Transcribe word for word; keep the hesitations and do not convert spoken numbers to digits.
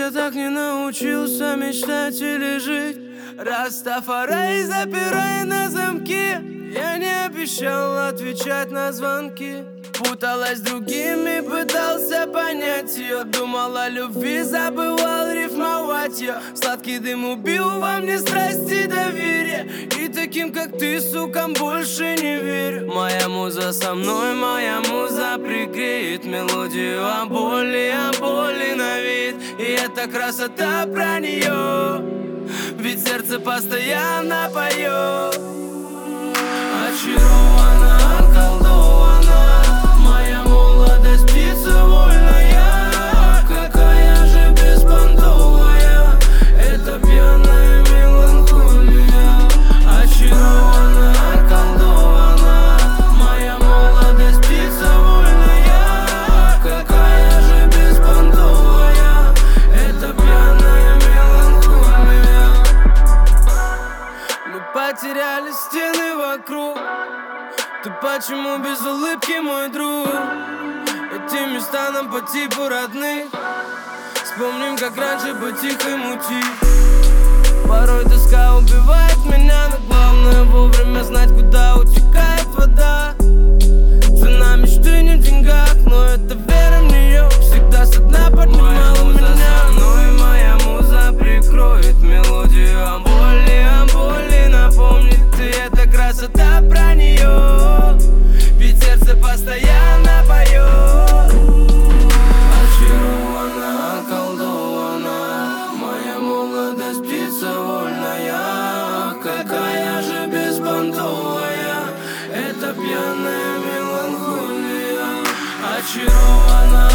я так не научился мечтать или жить. Растафарай, запирай на замки. Я не обещал отвечать на звонки. Путалась с другими, пытался понять ее. Думал о любви, забывал рифмовать ее. Сладкий дым убил во мне страсти и доверие. И таким, как ты, сукам, больше не верю. Моя муза со мной, моя муза пригреет мелодию о боли, о боли на вид. И эта красота про нее, ведь сердце постоянно поет. Очарована, околдована, моя молодость птица вольная. Какая же беспонтовая эта пьяная меланхолия. Очарована, околдована, моя молодость птица вольная. Какая же беспонтовая эта пьяная меланхолия. Мы потеряли стены вокруг. Ты почему без улыбки, мой друг? Эти места нам по типу родных. Вспомним, как раньше быть тихо и мутить. Порой тоска убивает меня, но главное вовремя знать, куда утекает вода. Цена мечты не в деньгах, но это вера в нее всегда со дна поднимала меня. Мной моя муза прикроет мелодию о боли, о боли напомнит. И эта красота про нее, ведь сердце постоянно поет. Очарована, околдована, моя молодость птица вольная. Какая же беспонтовая эта пьяная меланхолия. Очарована,